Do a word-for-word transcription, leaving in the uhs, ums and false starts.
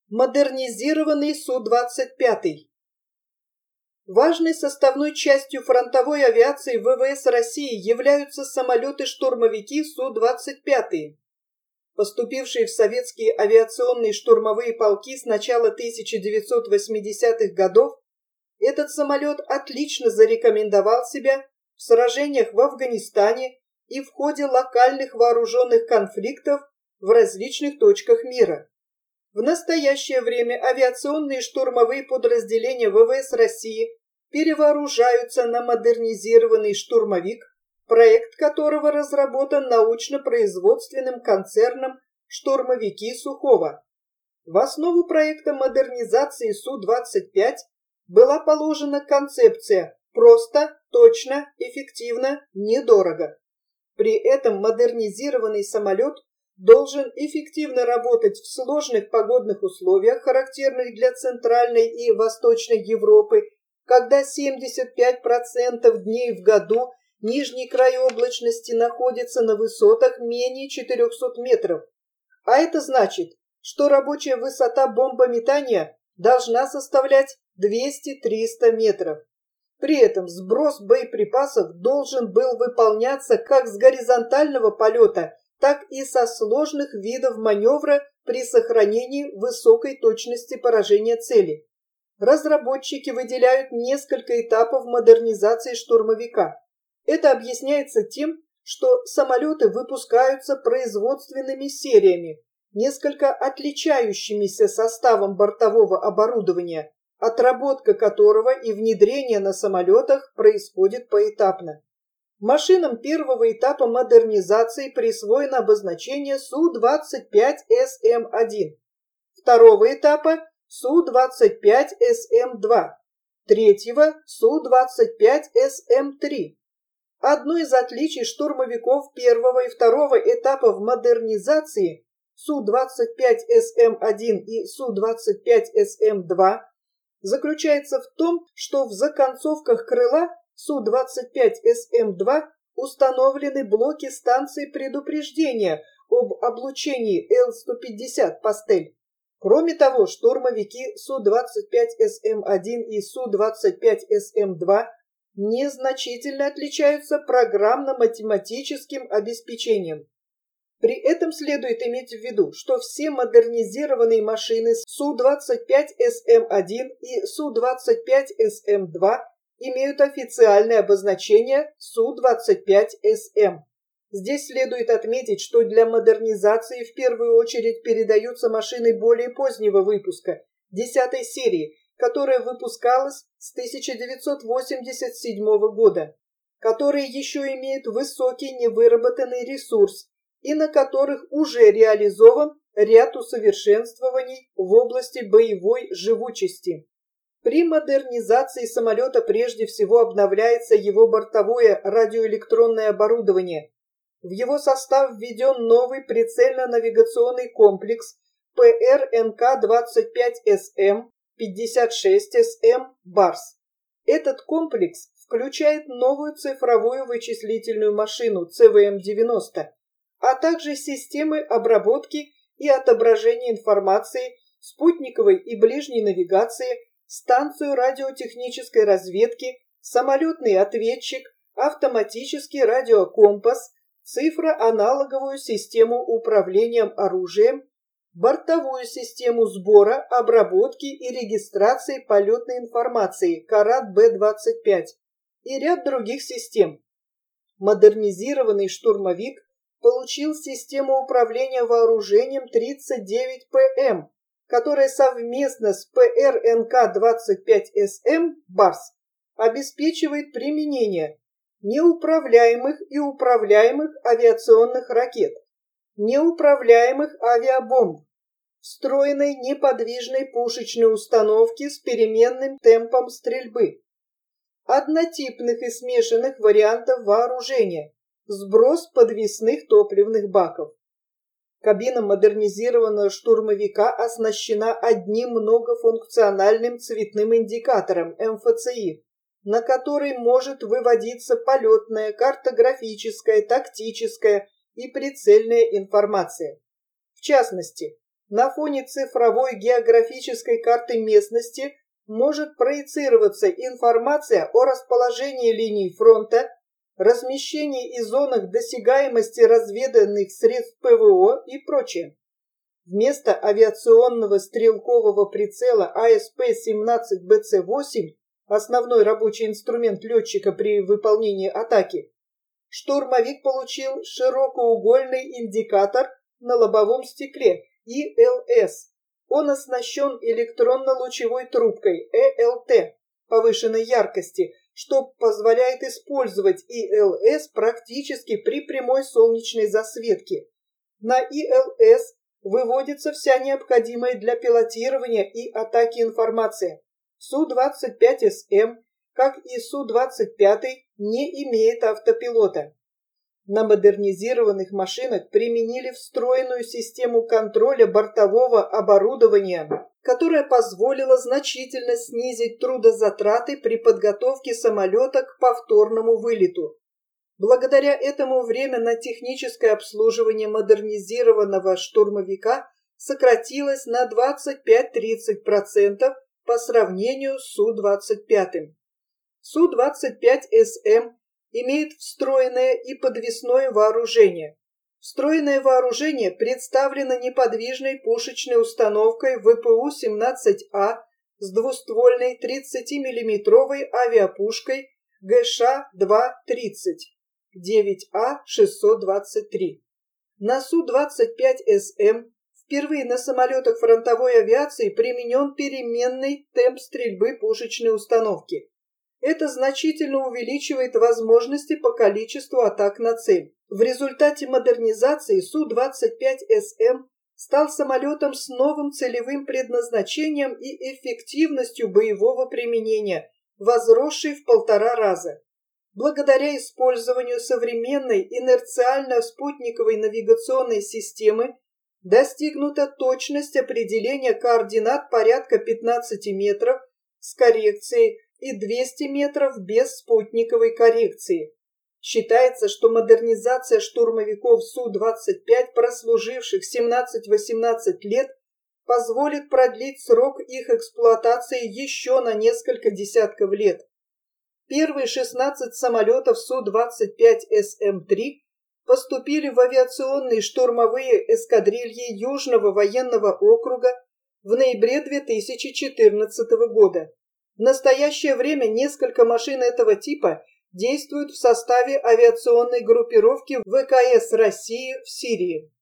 Модернизированный Су двадцать пять. Важной составной частью фронтовой авиации ВВС России являются самолеты-штурмовики Су двадцать пять. Поступившие в советские авиационные штурмовые полки с начала тысяча девятьсот восьмидесятых годов, этот самолет отлично зарекомендовал себя в сражениях в Афганистане и в ходе локальных вооруженных конфликтов в различных точках мира. В настоящее время авиационные штурмовые подразделения ВВС России перевооружаются на модернизированный штурмовик, проект которого разработан научно-производственным концерном «Штурмовики Сухого». В основу проекта модернизации Су двадцать пять была положена концепция «просто, точно, эффективно, недорого». При этом модернизированный самолет должен эффективно работать в сложных погодных условиях, характерных для Центральной и Восточной Европы, когда семьдесят пять процентов дней в году нижний край облачности находится на высотах менее четырехсот метров. А это значит, что рабочая высота бомбометания должна составлять двести-триста метров. При этом сброс боеприпасов должен был выполняться как с горизонтального полета, так и со сложных видов маневра при сохранении высокой точности поражения цели. Разработчики выделяют несколько этапов модернизации штурмовика. Это объясняется тем, что самолеты выпускаются производственными сериями, несколько отличающимися составом бортового оборудования, отработка которого и внедрение на самолетах происходит поэтапно. Машинам первого этапа модернизации присвоено обозначение Су двадцать пять Эс Эм один, второго этапа Су двадцать пять Эс Эм два, третьего Су двадцать пять Эс Эм три. Одно из отличий штурмовиков первого и второго этапов модернизации Су двадцать пять Эс Эм один и Су двадцать пять Эс Эм два заключается в том, что в законцовках крыла Су двадцать пять Эс Эм два установлены блоки станции предупреждения об облучении Эл сто пятьдесят «Пастель». Кроме того, штурмовики Су двадцать пять Эс Эм один и Су двадцать пять Эс Эм два незначительно отличаются программно-математическим обеспечением. При этом следует иметь в виду, что все модернизированные машины Су двадцать пять Эс Эм один и Су двадцать пять Эс Эм два имеют официальное обозначение Су двадцать пять Эс Эм. Здесь следует отметить, что для модернизации в первую очередь передаются машины более позднего выпуска, десятой серии, которая выпускалась с тысяча девятьсот восемьдесят седьмого года, которые еще имеют высокий невыработанный ресурс и на которых уже реализован ряд усовершенствований в области боевой живучести. При модернизации самолета прежде всего обновляется его бортовое радиоэлектронное оборудование. В его состав введен новый прицельно-навигационный комплекс Пэ Эр Эн Ка двадцать пять Эс Эм, пятьдесят шесть Эс Эм Барс. Этот комплекс включает новую цифровую вычислительную машину Цэ Вэ Эм девяносто, а также системы обработки и отображения информации, спутниковой и ближней навигации, станцию радиотехнической разведки, самолетный ответчик, автоматический радиокомпас, цифроаналоговую систему управлением оружием, бортовую систему сбора, обработки и регистрации полетной информации Карат Бэ двадцать пять и ряд других систем. Модернизированный штурмовик получил систему управления вооружением тридцать девять Пэ Эм, которая совместно с Пэ Эр Эн Ка двадцать пять Эс Эм Барс обеспечивает применение неуправляемых и управляемых авиационных ракет, неуправляемых авиабомб, встроенной неподвижной пушечной установки с переменным темпом стрельбы, однотипных и смешанных вариантов вооружения, сброс подвесных топливных баков. Кабина модернизированного штурмовика оснащена одним многофункциональным цветным индикатором Эм Эф Цэ И, на который может выводиться полетная, картографическая, тактическая и прицельная информация. В частности, на фоне цифровой географической карты местности может проецироваться информация о расположении линий фронта, размещении и зонах досягаемости разведанных средств ПВО и прочее. Вместо авиационного стрелкового прицела А С П семнадцать Б Ц восемь, основной рабочий инструмент летчика при выполнении атаки, штурмовик получил широкоугольный индикатор на лобовом стекле И Л С. Он оснащен электронно-лучевой трубкой Э Л Т повышенной яркости, что позволяет использовать И Л С практически при прямой солнечной засветке. На И Л С выводится вся необходимая для пилотирования и атаки информация. Су двадцать пять С М, как и Су двадцать пять, не имеет автопилота. На модернизированных машинах применили встроенную систему контроля бортового оборудования, которая позволила значительно снизить трудозатраты при подготовке самолета к повторному вылету. Благодаря этому время на техническое обслуживание модернизированного штурмовика сократилось на двадцать пять-тридцать процентов по сравнению с Су двадцать пять. Су двадцать пять С М имеет встроенное и подвесное вооружение. Встроенное вооружение представлено неподвижной пушечной установкой В П У семнадцать А с двуствольной тридцатимиллиметровой авиапушкой Г Ш два тридцать девять А шестьсот двадцать три. На Су двадцать пять С М впервые на самолетах фронтовой авиации применен переменный темп стрельбы пушечной установки. Это значительно увеличивает возможности по количеству атак на цель. В результате модернизации Су двадцать пять С М стал самолетом с новым целевым предназначением и эффективностью боевого применения, возросшей в полтора раза. Благодаря использованию современной инерциально-спутниковой навигационной системы достигнута точность определения координат порядка пятнадцати метров с коррекцией и двухсот метров без спутниковой коррекции. Считается, что модернизация штурмовиков Су двадцать пять, прослуживших семнадцать-восемнадцать лет, позволит продлить срок их эксплуатации еще на несколько десятков лет. Первые шестнадцать самолетов Су двадцать пять С М три поступили в авиационные штурмовые эскадрильи Южного военного округа в ноябре две тысячи четырнадцатого года. В настоящее время несколько машин этого типа действуют в составе авиационной группировки В К С России в Сирии.